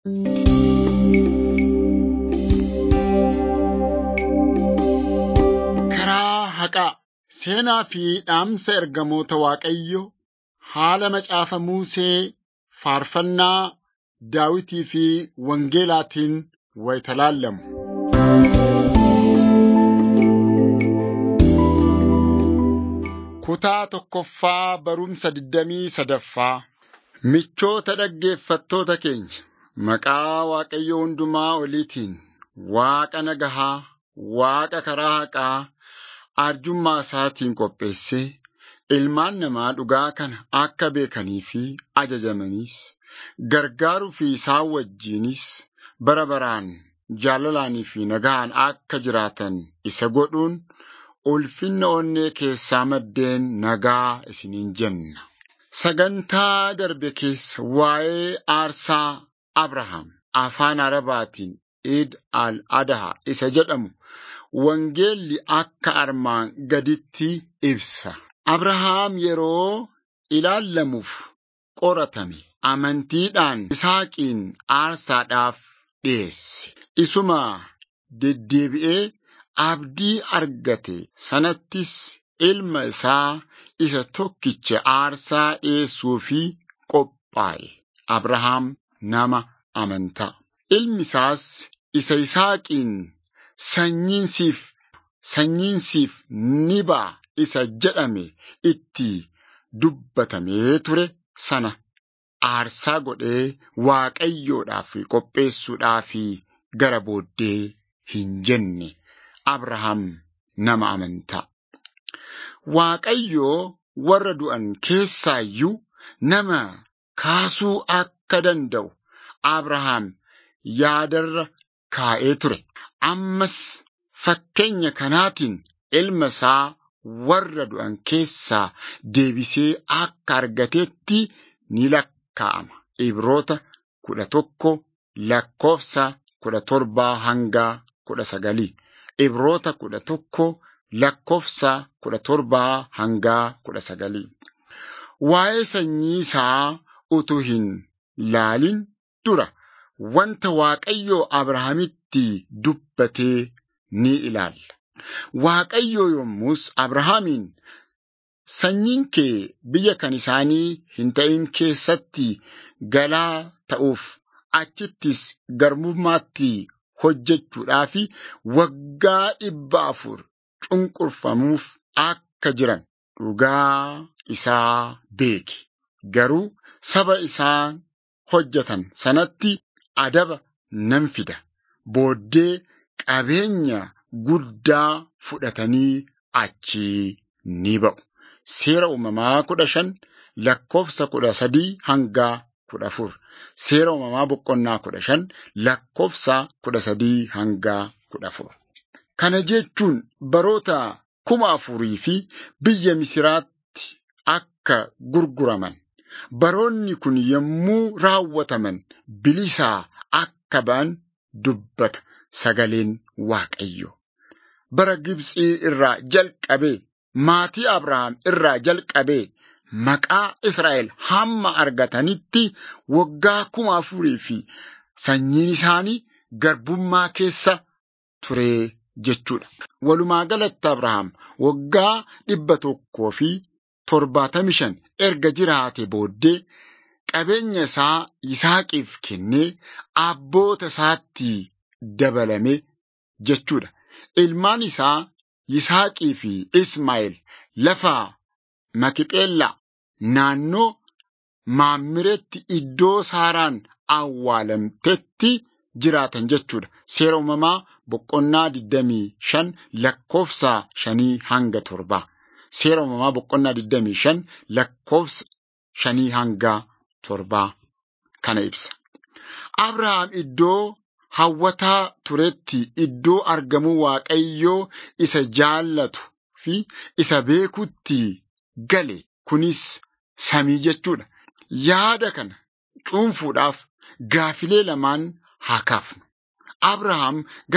Karaa haqaa seenaa fi dhaamsa ergamoota Waaqayyoo haala macaafa Musee, faarfannaa Daawitii fi Wangeelaatiin wayita laallamu. Kutaa tokkoffaa barumsa 23ffaa. Michoota dhaggeeffattoota keenya, maqaa Waaqayyo hundumaa oliitiin Waaqa nagahaa, Waaqa karaa haqaa, arjummaa isaatiin qopheessee ilmaan namaa dhugaa kana akka beekanii fi ajajamaniis gargaaruu fi isaan wajjinis bara baraan jaalalaanii fi nagaan akka jiraatan isa godhuun ulfinna onnee keessaa maddeen nagaa isiniin jenna. Sagantaa darbe keessa waa'ee aarsaa Abrahaam afaan Arabaatiin Eid al-Adhaa isa jedhamu wangeelli akka armaan gaditti ibsa. Abrahaam yeroo ilaallamuuf qoratame amantiidhaan Yisaaqiin aarsaadhaaf dhiyeesse. Isuma deddeebi'ee abdii argate sanattis ilma isaa isa tokkicha aarsaa dhiyeessuu fi qophaa'e. Abrahaam nama amantaa. Ilmi isaas isa Yisaaqiin sanyiin siif ni ba'a isa jedhame itti dubbatamee ture sana aarsaa godhee Waaqayyoodhaaf qopheessuudhaaf gara booddee hin jenne. Abrahaam nama amantaa. Waaqayyoo warra du'an keessaayyuu nama kaasuu akka danda'u Abrahaam yaadarra kaa'ee ture. Ammas fakkeenya kanaatiin ilma isaa warra du'an keessaa deebisee akka argateetti ni lakkaa'ama. Ibroota 11 lakkoofsa 17 hanga 19. Ibroota 11 lakkoofsa 17 hanga 19. Waa'ee sanyii isaa utuu hin laalin dura wanta Waaqayyoo Abrahaamitti dubbatee ni ilaalla. Waaqayyoo yommus Abrahaamiin sanyiin kee biyya kan isaanii hin ta'in keessatti galaa ta'uuf achittis garbummaatti hojjechuudhaaf waggaa 400 cunqurfamuuf akka jiran dhugaa isaa beeki. Garuu saba isaan hojjetan sanatti adaba nan fida. Booddee qabeenya guddaa fudhatanii achii ni ba'u. Seera uumamaa 15 lakkoofsa 13 hanga 14. Seera uumamaa boqonnaa 15 lakkoofsa 13 hanga 14. Kana jechuun baroota 4,000 fi biyya Misiraatti akka gurguraman, baroonni kun yommuu raawwataman bilisaa akka ba'an dubbata sagaleen Waaqayyo. Bara Gibxii irraa jalqabee maatii Abrahaam irraa jalqabee maqaa Israa'el hamma argatanitti waggaa 4,000 fi sanyiin isaanii garbummaa keessa ture jechuudha. Walumaa galatti Abrahaam waggaa 175 erga jiraate booddee qabeenya isaa Yisaaqiif kennee abboota isaatti dabalame jechuudha. Ilmaan isaa Yisaaqii fi Ismaa'eel lafa Makipheellaa naannoo Maammireetti iddoo Saaraan awwaalamtetti jiraatan jechuudha. Seera uumamaa boqonnaa 25 lakkoofsa 5 hanga 7. Seera uumamaa boqonnaa 25 lakkoofsa 5 hanga 7 kana ibsa. Abrahaam iddoo hawwataa turetti iddoo argamuu Waaqayyoo isa jaallatu fi isa beekutti gale. Kunis samii jechuudha. Yaada kana cuunfuudhaaf gaafilee lamaan haa kaafnu. Abrahaam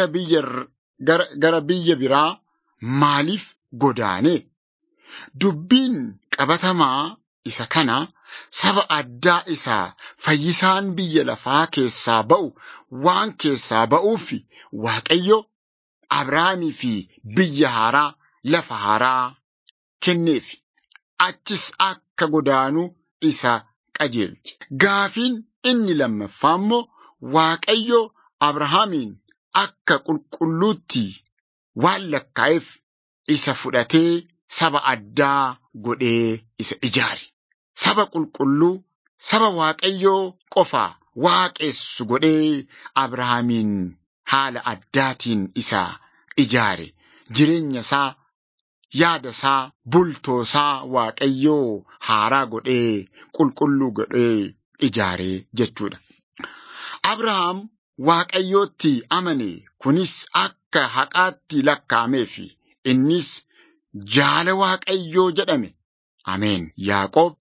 gara biyya biraa maaliif godaane? Dubbiin qabatamaa isa kana saba addaa isaa, fayyisaan biyya lafaa keessaa ba'u waan keessaa ba'uuf Waaqayyo Abrahaamii fi biyya haaraa, lafa haaraa kenneef. Achis akka godaanu isa qajeelche. Gaafiin inni lammaffaa immoo Waaqayyo Abrahaamiin akka qulqulluutti waan lakkaa'eef isa fudhatee saba addaa godhee isa ijaare. Saba qulqulluu, saba Waaqayyoo qofaa waaqessu godhee Abrahaamiin haala addaatiin isa ijaare. Jireenya isaa, yaada isaa, bultoo isaa Waaqayyoo haaraa godhee, qulqulluu godhee ijaare jechuudha. Abrahaam Waaqayyootti amane, kunis akka haqaatti lakkaa'ameef innis jaala Waaqayyoo jedhame. Ameen. Yaaqoob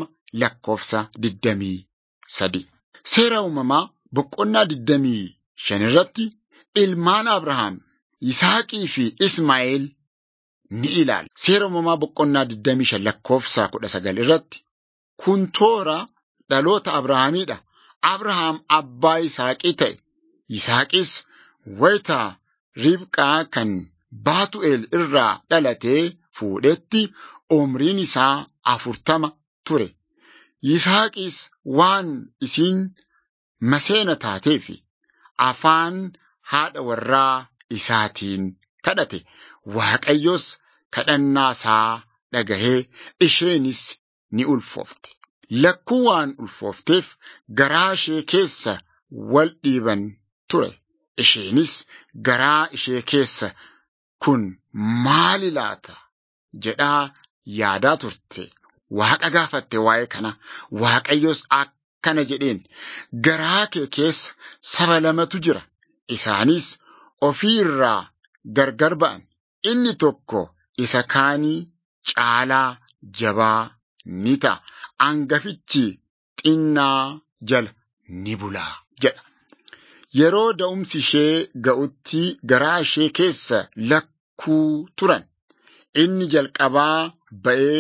2:23. Seera uumamaa boqonnaa 25 irratti ilmaan Abrahaam, Yisaaqii fi Ismaa'eel ni ilaala. Seera uumamaa boqonnaa 25:19 irratti kun toora dhaloota Abrahaamiidha. Abrahaam abbaa Yisaaqii ta'e. Yisaaqis wayita Ribqaa kan Baatu'eel irraa dhalatee fuudhetti umriin isaa 40 ture. Yisaaqis waan isiin maseena taateef afaan haadha warraa isaatiin kadhate. Waaqayyos kadhannaa isaa dhagahee isheenis ni ulfoofte. Lakkuu waan ulfoofteef garaa ishee keessa wal dhiiban ture. Isheenis garaa ishee keessa kun maali laata jedhaa yaadaa turte. Waaqa gaafatte waa'ee kana. Waaqayyos akkana jedheen, garaa kee keessa saba lamatu jira. Isaanis ofii irraa gargar ba'an. Inni tokko isa kaanii caalaa jabaa ni ta'a. Hangafichi xinnaa jala ni bulaa jedha. Yeroo da'umsi ishee ga'utti garaa ishee keessa lakkuu turan. Inni jalqaba ba'ee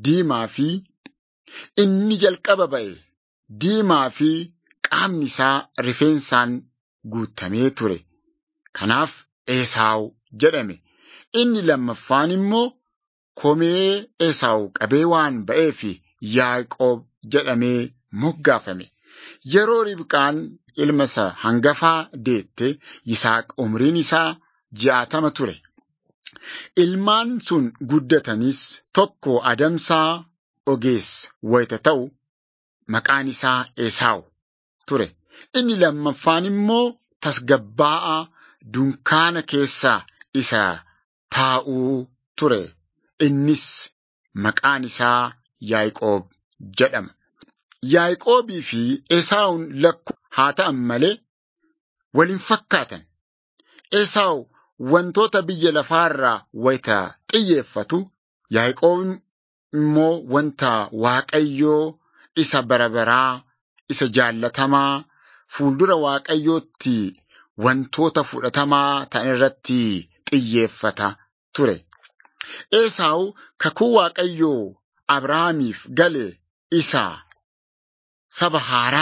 diimaa fi qaamni isaa rifeensaan guutamee ture. Kanaaf Esaawu jedhame. Inni lammaffaan immoo komee Esaawu qabee waan ba'eef Yaaqoob jedhamee moggaafame. Yeroo Ribqaan ilma isa hangafaa deette, Yisaaq umriin isaa 60 ture. Ilmaan sun guddatanis tokko adamsaa ogeessa wayita ta'u maqaan isaa Esaawu ture. Inni lammaffaan immoo tasgabbaa'aa dunkaana keessa isa taa'uu ture. Innis maqaan isaa Yaaqoob jedhama. Yaaqoobii fi Esaawun lakkuu haa ta'an malee waliin fakkaatan. Esaawu wantoota biyya lafaarraa wayita xiyyeeffatu, Yaaqoob immoo wanta Waaqayyoo isa barabaraa, isa jaallatamaa, fuuldura Waaqayyootti wantoota fudhatamaa ta'an irratti xiyyeeffata ture. Esaawu kakuu Waaqayyoo Abrahaamiif gale isa saba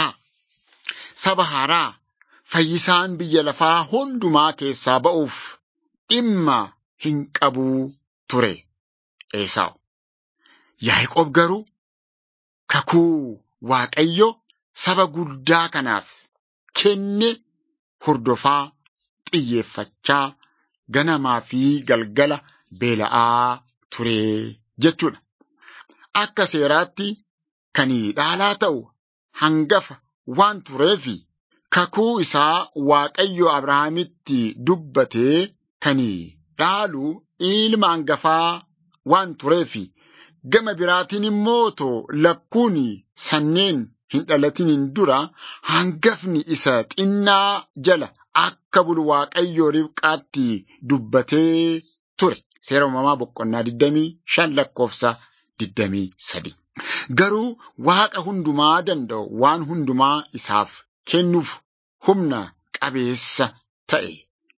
haaraa fayyisaan biyya lafaa hundumaa keessaa ba'uuf dhimma hin qabuu ture Esaawu. Yaaqoob garuu kakuu Waaqayyo saba guddaa kanaaf kenne hordofaa, xiyyeeffachaa, ganamaa fi galgala beela'aa ture jechuudha. Akka seeraatti kan dhaalaa ta'u hangafa waan tureef kakuu isaa Waaqayyo Abrahaamitti dubbatee kan dhaalu ilma hangafaa waan tureef, gama biraatiin immoo lakkuun sanneen hin dhalatiniin dura hangafni isa xinnaa jala akka bulu Waaqayyo Ribqaatti dubbatee ture. Seera uumamaa boqonnaa 25:23. Garuu Waaqa hundumaa danda'u waan hundumaa isaaf kennuuf humna qabeessa ta'e.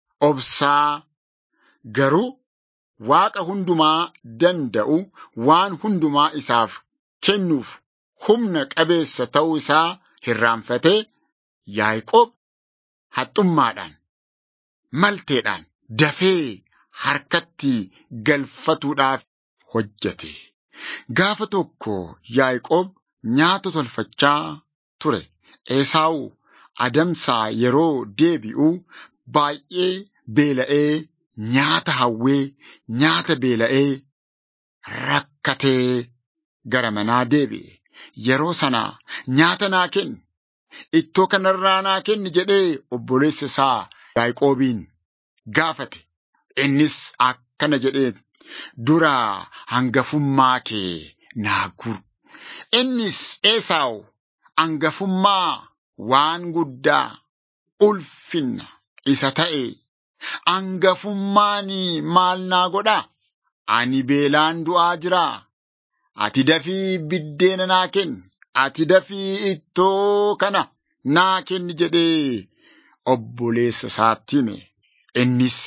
Garuu Waaqa hundumaa danda'u waan hundumaa isaaf kennuuf humna qabeessa ta'uu isaa irraanfatee Yaaqoob haxxummaadhaan, malteedhaan dafee harkatti galfatuudhaaf hojjete. Gaafa tokko Yaaqoob nyaata tolfachaa ture. Esaawu adamsaa yeroo deebi'u baay'ee beela'ee nyaata hawwee, nyaata beela'ee rakkatee gara manaa deebi'e. Yeroo sanaa nyaata naa kenni, ittoo kanarraa naa kenni jedhee obboleessa isaa Yaaqoobiin gaafate. Innis akkana jedhee dura hangafummaa kee naa gur. Innis Esaawu hangafummaa waan guddaa ulfinna isa ta'e hangafummaan maal naa godhaa? Ani beelaan du'aa jiraa? Ati dafii biddeena naa kenni, ati dafii ittoo kana naa kenni jedhee obboleessa isaatti hime. Innis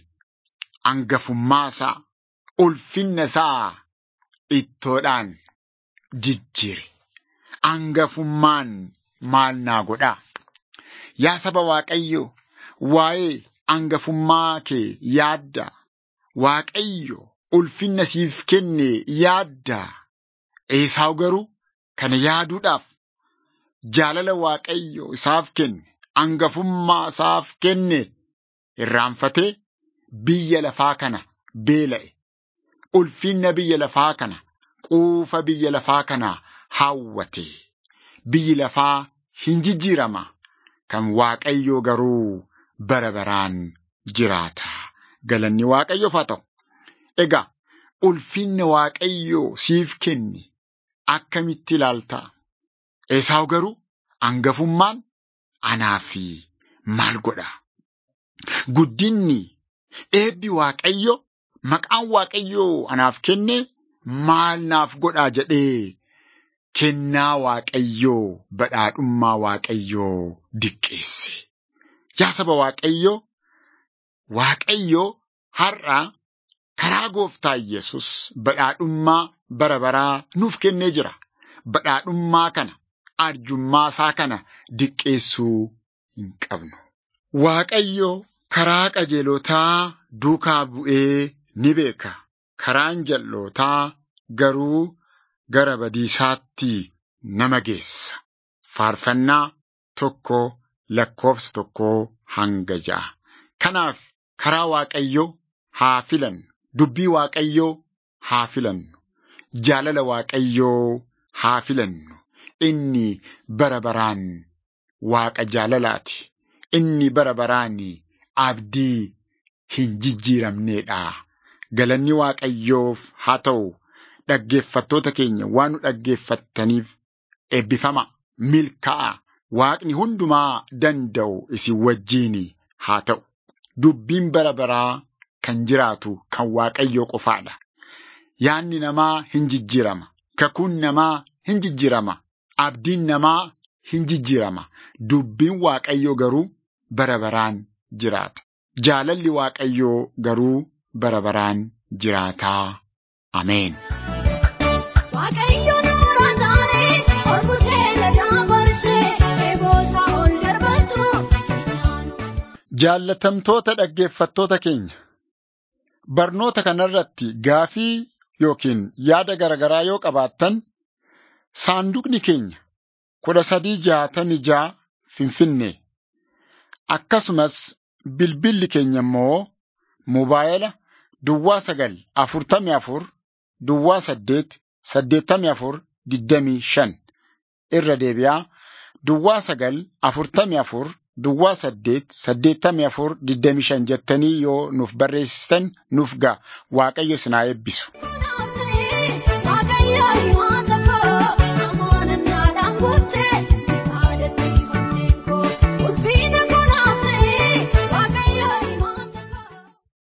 hangafummaa isaa, ulfinna isaa ittoodhaan jijjiire. Hangafummaan maal naa godhaa? Yaa saba Waaqayyoo, waa'ee hangafummaa kee yaaddaa. Waaqayyo ulfinna siif kenne yaaddaa. Esaawu garuu kana yaaduudhaaf jaalala Waaqayyo isaaf kenne, hangafummaa isaaf kenne irraanfatee biyya lafaa kana beela'e. Ulfinna biyya lafaa kana, quufa biyya lafaa kana hawwate. Biyyi lafaa hin jijjiirama, kan Waaqayyoo garuu bara baraan jiraata. Galanni Waaqayyoof haa ta'u. Egaa ulfinna Waaqayyoo siif kenne akkamitti ilaalta? Esaawu garuu hangafummaan anaaf maal godha? Guddinni, eebbi Waaqayyo, maqaan Waaqayyoo anaaf kenne maal naaf godhaa jedhee kennaa Waaqayyoo, badhaadhummaa Waaqayyoo diqqeesse. Yaa saba Waaqayyoo, Waaqayyoo har'a karaa Gooftaa Yesus badhaadhummaa bara baraa nuuf kennee jira. Badhaadhummaa kana, arjummaa isaa kana diqqeessuu hin qabnu. Waaqayyo karaa qajeelotaa duukaa bu'ee ni beeka. Karaan jal'ootaa garuu gara badiisaatti nama geessa. Faarfannaa 1:1-6. Kanaaf karaa Waaqayyoo haa filannu. Dubbii Waaqayyoo haa filannu. Jaalala Waaqayyoo haa filannu. Inni bara baraan Waaqa jaalalaati. Inni bara baraan abdii hin jijjiiramneedha. Galanni Waaqayyoof haa ta'u. Dhaggeeffattoota keenya waan nu dhaggeeffattaniif eebbifama, milkaa'a. Waaqni hundumaa danda'u isin wajjiin haa ta'u. Dubbiin bara baraa kan jiraatu kan Waaqayyoo qofaadha. Yaanni namaa hin jijjiirama. Kakuun namaa hin jijjiirama. Abdiin namaa hin jijjiirama. Dubbiin Waaqayyoo garuu bara baraan jiraata. Jaalalli Waaqayyoo garuu bara baraan jiraataa. Ameen. Jaallatamtoota dhaggeeffattoota keenya, barnoota kanarratti gaafii yookiin yaada garaagaraa yoo qabaattan, saanduqni keenya 1366 Finfinnee, akkasumas bilbilli keenya immoo moobaayila 944-884-25 irra deebi'aa 944-884-25 jettanii yoo nuuf barreessitan nuuf ga'a. Waaqayyo isin haa eebbisu.